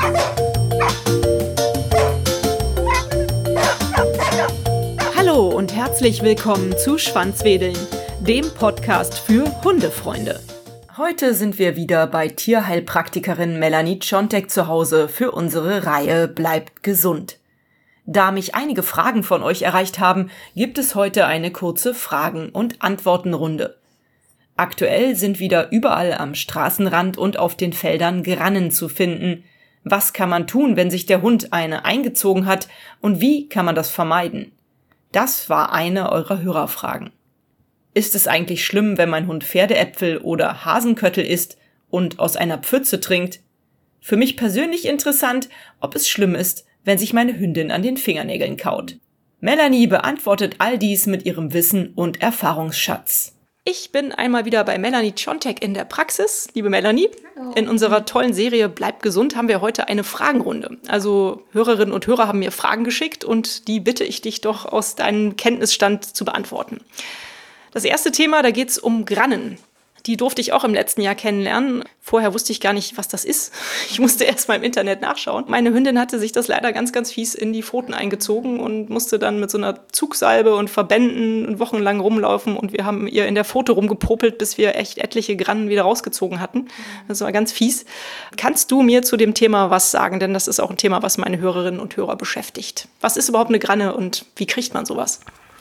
Hallo und herzlich willkommen zu Schwanzwedeln, dem Podcast für Hundefreunde. Heute sind wir wieder bei Tierheilpraktikerin Melanie Czontek zu Hause für unsere Reihe Bleibt gesund. Da mich einige Fragen von euch erreicht haben, gibt es heute eine kurze Fragen- und Antwortenrunde. Aktuell sind wieder überall am Straßenrand und auf den Feldern Grannen zu finden. Was kann man tun, wenn sich der Hund eine eingezogen hat, und wie kann man das vermeiden? Das war eine eurer Hörerfragen. Ist es eigentlich schlimm, wenn mein Hund Pferdeäpfel oder Hasenköttel isst und aus einer Pfütze trinkt? Für mich persönlich interessant, ob es schlimm ist, wenn sich meine Hündin an den Fingernägeln kaut. Melanie beantwortet all dies mit ihrem Wissen und Erfahrungsschatz. Ich bin einmal wieder bei Melanie Czontek in der Praxis. Liebe Melanie, hallo. In unserer tollen Serie Bleib gesund haben wir heute eine Fragenrunde. Also Hörerinnen und Hörer haben mir Fragen geschickt und die bitte ich dich doch aus deinem Kenntnisstand zu beantworten. Das erste Thema, da geht es um Grannen. Die durfte ich auch im letzten Jahr kennenlernen. Vorher wusste ich gar nicht, was das ist. Ich musste erst mal im Internet nachschauen. Meine Hündin hatte sich das leider ganz, ganz fies in die Pfoten eingezogen und musste dann mit so einer Zugsalbe und Verbänden wochenlang rumlaufen. Und wir haben ihr in der Pfote rumgepopelt, bis wir echt etliche Grannen wieder rausgezogen hatten. Das war ganz fies. Kannst du mir zu dem Thema was sagen? Denn das ist auch ein Thema, was meine Hörerinnen und Hörer beschäftigt. Was ist überhaupt eine Granne und wie kriegt man sowas?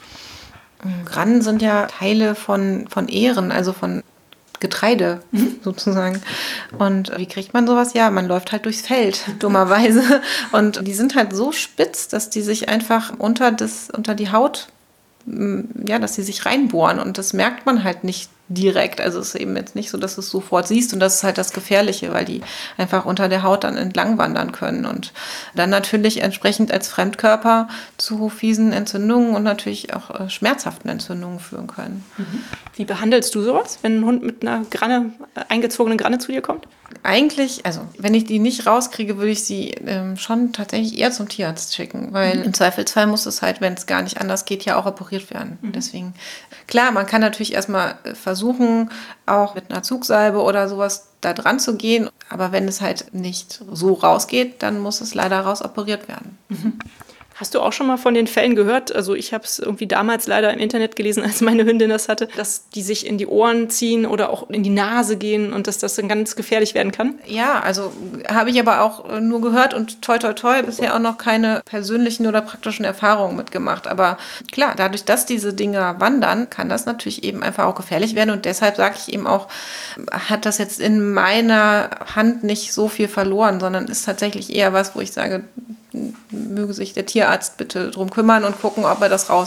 Grannen sind ja Teile von Ähren, also von Getreide sozusagen. Und wie kriegt man sowas? Ja, man läuft halt durchs Feld, dummerweise. Und die sind halt so spitz, dass die sich einfach unter die Haut, ja, dass sie sich reinbohren. Und das merkt man halt nicht direkt. Also es ist eben jetzt nicht so, dass du es sofort siehst. Und das ist halt das Gefährliche, weil die einfach unter der Haut dann entlang wandern können. Und dann natürlich entsprechend als Fremdkörper zu fiesen Entzündungen und natürlich auch schmerzhaften Entzündungen führen können. Wie behandelst du sowas, wenn ein Hund mit einer eingezogenen Granne zu dir kommt? Eigentlich, also wenn ich die nicht rauskriege, würde ich sie schon tatsächlich eher zum Tierarzt schicken, weil im Zweifelsfall muss es halt, wenn es gar nicht anders geht, ja auch operiert werden. Deswegen, klar, man kann natürlich erstmal versuchen, auch mit einer Zugsalbe oder sowas da dran zu gehen, aber wenn es halt nicht so rausgeht, dann muss es leider rausoperiert werden. Hast du auch schon mal von den Fällen gehört? Also ich habe es irgendwie damals leider im Internet gelesen, als meine Hündin das hatte, dass die sich in die Ohren ziehen oder auch in die Nase gehen und dass das dann ganz gefährlich werden kann. Ja, also habe ich aber auch nur gehört und toi toi toi bisher auch noch keine persönlichen oder praktischen Erfahrungen mitgemacht. Aber klar, dadurch, dass diese Dinger wandern, kann das natürlich eben einfach auch gefährlich werden. Und deshalb sage ich eben auch, hat das jetzt in meiner Hand nicht so viel verloren, sondern ist tatsächlich eher was, wo ich sage, möge sich der Tierarzt bitte drum kümmern und gucken, ob er das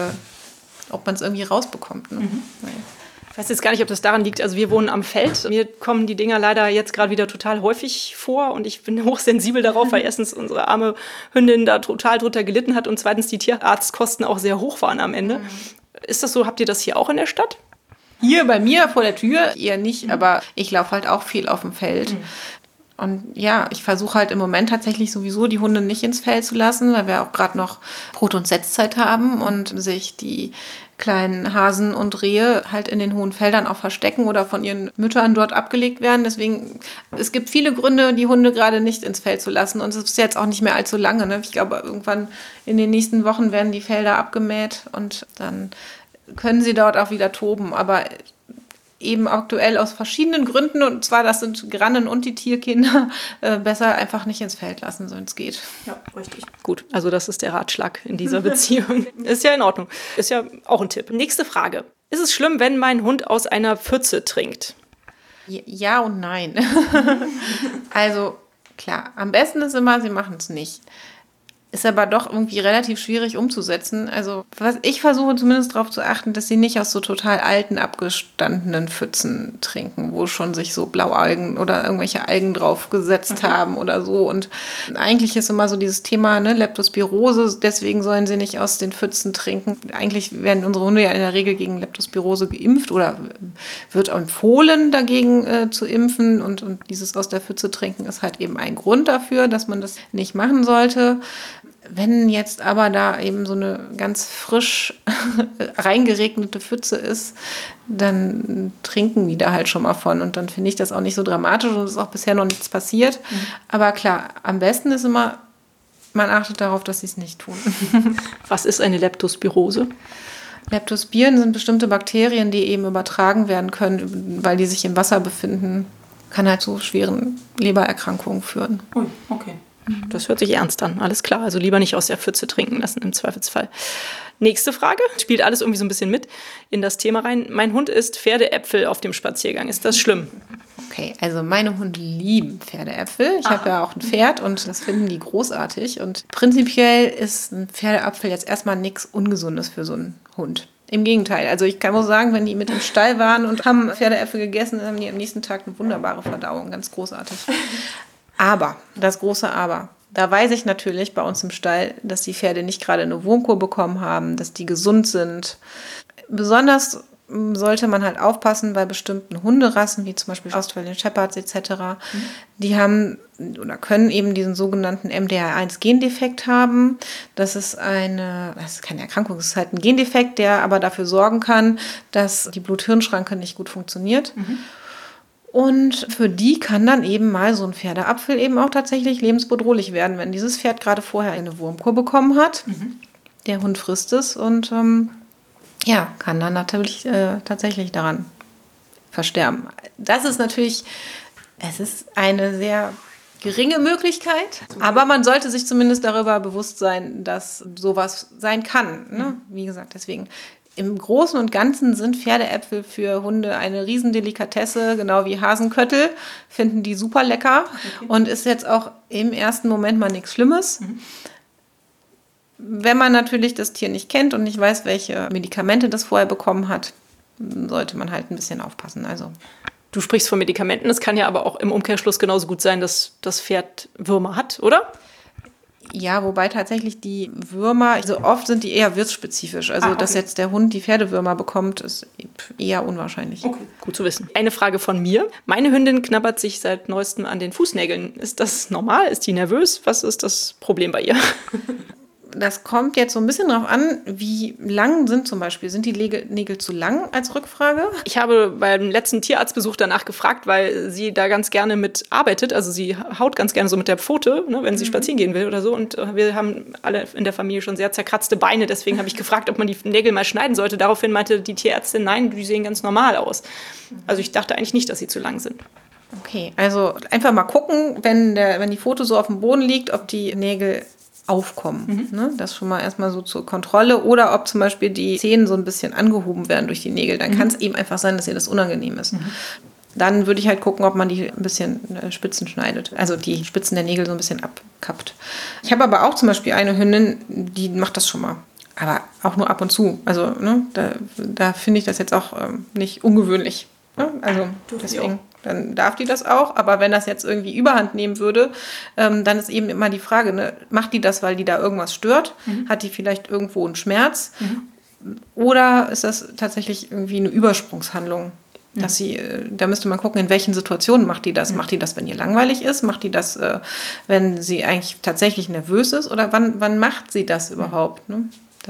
ob man es irgendwie rausbekommt. Ne? Ich weiß jetzt gar nicht, ob das daran liegt. Also wir wohnen am Feld. Mir kommen die Dinger leider jetzt gerade wieder total häufig vor und ich bin hochsensibel darauf, weil erstens unsere arme Hündin da total drunter gelitten hat und zweitens die Tierarztkosten auch sehr hoch waren am Ende. Ist das so? Habt ihr das hier auch in der Stadt? Hier bei mir vor der Tür eher nicht, aber ich laufe halt auch viel auf dem Feld. Und ja, ich versuche halt im Moment tatsächlich sowieso die Hunde nicht ins Feld zu lassen, weil wir auch gerade noch Brut- und Setzzeit haben und sich die kleinen Hasen und Rehe halt in den hohen Feldern auch verstecken oder von ihren Müttern dort abgelegt werden. Deswegen, es gibt viele Gründe, die Hunde gerade nicht ins Feld zu lassen. Und es ist jetzt auch nicht mehr allzu lange. Ne? Ich glaube, irgendwann in den nächsten Wochen werden die Felder abgemäht und dann können sie dort auch wieder toben. Aber eben aktuell aus verschiedenen Gründen, und zwar das sind Grannen und die Tierkinder, besser einfach nicht ins Feld lassen, so es geht. Ja, richtig. Gut, also das ist der Ratschlag in dieser Beziehung. Ist ja in Ordnung. Ist ja auch ein Tipp. Nächste Frage. Ist es schlimm, wenn mein Hund aus einer Pfütze trinkt? Ja und nein. Also klar, am besten ist immer, sie machen es nicht. Ist aber doch irgendwie relativ schwierig umzusetzen. Also was ich versuche zumindest darauf zu achten, dass sie nicht aus so total alten, abgestandenen Pfützen trinken, wo schon sich so Blaualgen oder irgendwelche Algen drauf gesetzt haben oder so. Und eigentlich ist immer so dieses Thema, ne, Leptospirose, deswegen sollen sie nicht aus den Pfützen trinken. Eigentlich werden unsere Hunde ja in der Regel gegen Leptospirose geimpft oder wird empfohlen, dagegen zu impfen. Und dieses aus der Pfütze trinken ist halt eben ein Grund dafür, dass man das nicht machen sollte. Wenn jetzt aber da eben so eine ganz frisch reingeregnete Pfütze ist, dann trinken die da halt schon mal von. Und dann finde ich das auch nicht so dramatisch und es ist auch bisher noch nichts passiert. Aber klar, am besten ist immer, man achtet darauf, dass sie es nicht tun. Was ist eine Leptospirose? Leptospiren sind bestimmte Bakterien, die eben übertragen werden können, weil die sich im Wasser befinden. Kann halt zu schweren Lebererkrankungen führen. Ui, okay. Das hört sich ernst an, alles klar. Also lieber nicht aus der Pfütze trinken lassen im Zweifelsfall. Nächste Frage, spielt alles irgendwie so ein bisschen mit in das Thema rein. Mein Hund isst Pferdeäpfel auf dem Spaziergang. Ist das schlimm? Okay, also meine Hunde lieben Pferdeäpfel. Ich habe ja auch ein Pferd und das finden die großartig. Und prinzipiell ist ein Pferdeapfel jetzt erstmal nichts Ungesundes für so einen Hund. Im Gegenteil. Also ich kann nur sagen, wenn die mit im Stall waren und haben Pferdeäpfel gegessen, dann haben die am nächsten Tag eine wunderbare Verdauung. Ganz großartig. Aber, das große Aber, da weiß ich natürlich bei uns im Stall, dass die Pferde nicht gerade eine Wurmkur bekommen haben, dass die gesund sind. Besonders sollte man halt aufpassen bei bestimmten Hunderassen, wie zum Beispiel Australian Shepherds etc. Die haben oder können eben diesen sogenannten MDR1-Gendefekt haben. Das ist keine Erkrankung, es ist halt ein Gendefekt, der aber dafür sorgen kann, dass die Blut-Hirn-Schranke nicht gut funktioniert. Und für die kann dann eben mal so ein Pferdeapfel eben auch tatsächlich lebensbedrohlich werden, wenn dieses Pferd gerade vorher eine Wurmkur bekommen hat. Der Hund frisst es und kann dann natürlich tatsächlich daran versterben. Das ist natürlich, es ist eine sehr geringe Möglichkeit, aber man sollte sich zumindest darüber bewusst sein, dass sowas sein kann. Ne? Wie gesagt, deswegen im Großen und Ganzen sind Pferdeäpfel für Hunde eine Riesendelikatesse, genau wie Hasenköttel, finden die super lecker und ist jetzt auch im ersten Moment mal nichts Schlimmes. Wenn man natürlich das Tier nicht kennt und nicht weiß, welche Medikamente das vorher bekommen hat, sollte man halt ein bisschen aufpassen. Also Du sprichst von Medikamenten, es kann ja aber auch im Umkehrschluss genauso gut sein, dass das Pferd Würmer hat, oder? Ja, wobei tatsächlich die Würmer, also oft sind die eher wirtsspezifisch. Also, okay. Dass jetzt der Hund die Pferdewürmer bekommt, ist eher unwahrscheinlich. Okay, gut zu wissen. Eine Frage von mir. Meine Hündin knabbert sich seit Neuestem an den Fußnägeln. Ist das normal? Ist die nervös? Was ist das Problem bei ihr? Das kommt jetzt so ein bisschen darauf an, wie lang sind zum Beispiel. Sind die Nägel zu lang als Rückfrage? Ich habe beim letzten Tierarztbesuch danach gefragt, weil sie da ganz gerne mit arbeitet. Also sie haut ganz gerne so mit der Pfote, ne, wenn sie spazieren gehen will oder so. Und wir haben alle in der Familie schon sehr zerkratzte Beine. Deswegen habe ich gefragt, ob man die Nägel mal schneiden sollte. Daraufhin meinte die Tierärztin, nein, die sehen ganz normal aus. Also ich dachte eigentlich nicht, dass sie zu lang sind. Okay, also einfach mal gucken, wenn die Pfote so auf dem Boden liegt, ob die Nägel aufkommen. Ne? Das schon mal erstmal so zur Kontrolle. Oder ob zum Beispiel die Zähne so ein bisschen angehoben werden durch die Nägel. Dann kann es eben einfach sein, dass ihr das unangenehm ist. Dann würde ich halt gucken, ob man die ein bisschen Spitzen schneidet. Also die Spitzen der Nägel so ein bisschen abkappt. Ich habe aber auch zum Beispiel eine Hündin, die macht das schon mal. Aber auch nur ab und zu. Also ne, da finde ich das jetzt auch nicht ungewöhnlich. Ne? Also deswegen... Dann darf die das auch, aber wenn das jetzt irgendwie Überhand nehmen würde, dann ist eben immer die Frage, ne, macht die das, weil die da irgendwas stört? Hat die vielleicht irgendwo einen Schmerz? Oder ist das tatsächlich irgendwie eine Übersprungshandlung? Dass da müsste man gucken, in welchen Situationen macht die das? Macht die das, wenn ihr langweilig ist? Macht die das, wenn sie eigentlich tatsächlich nervös ist? Oder wann macht sie das überhaupt? Ne?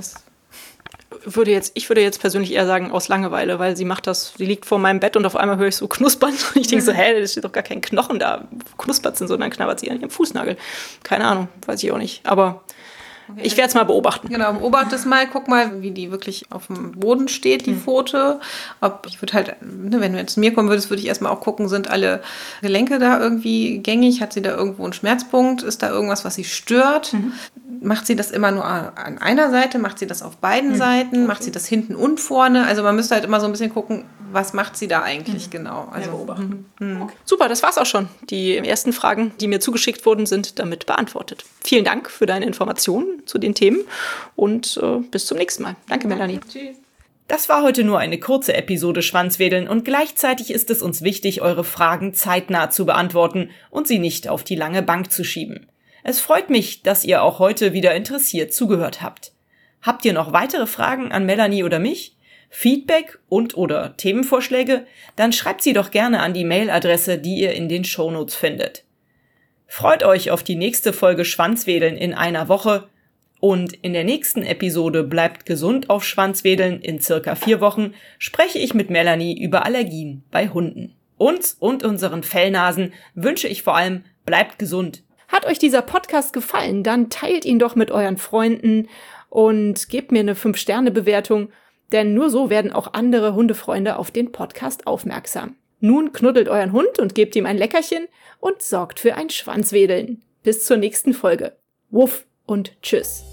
Ich würde jetzt persönlich eher sagen, aus Langeweile, weil sie macht das, sie liegt vor meinem Bett und auf einmal höre ich so knuspern und ich denke so, da steht doch gar kein Knochen da, knuspert sind, sondern knabbert sie an ihrem Fußnagel. Keine Ahnung, weiß ich auch nicht, aber okay, ich werde es mal beobachten. Genau, beobachte es mal, guck mal, wie die wirklich auf dem Boden steht, die Pfote. Ich würde halt, ne, wenn du jetzt zu mir kommen würdest, würde ich erstmal auch gucken, sind alle Gelenke da irgendwie gängig? Hat sie da irgendwo einen Schmerzpunkt? Ist da irgendwas, was sie stört? Macht sie das immer nur an einer Seite? Macht sie das auf beiden Seiten? Okay. Macht sie das hinten und vorne? Also man müsste halt immer so ein bisschen gucken, was macht sie da eigentlich genau? Also beobachten. Okay. Super, das war's auch schon. Die ersten Fragen, die mir zugeschickt wurden, sind damit beantwortet. Vielen Dank für deine Informationen zu den Themen und bis zum nächsten Mal. Danke, Melanie. Tschüss. Das war heute nur eine kurze Episode Schwanzwedeln und gleichzeitig ist es uns wichtig, eure Fragen zeitnah zu beantworten und sie nicht auf die lange Bank zu schieben. Es freut mich, dass ihr auch heute wieder interessiert zugehört habt. Habt ihr noch weitere Fragen an Melanie oder mich? Feedback und/oder Themenvorschläge? Dann schreibt sie doch gerne an die Mailadresse, die ihr in den Shownotes findet. Freut euch auf die nächste Folge Schwanzwedeln in einer Woche. Und in der nächsten Episode Bleibt gesund auf Schwanzwedeln in circa 4 Wochen spreche ich mit Melanie über Allergien bei Hunden. Uns und unseren Fellnasen wünsche ich vor allem, bleibt gesund. Hat euch dieser Podcast gefallen, dann teilt ihn doch mit euren Freunden und gebt mir eine 5-Sterne-Bewertung, denn nur so werden auch andere Hundefreunde auf den Podcast aufmerksam. Nun knuddelt euren Hund und gebt ihm ein Leckerchen und sorgt für ein Schwanzwedeln. Bis zur nächsten Folge. Wuff und tschüss.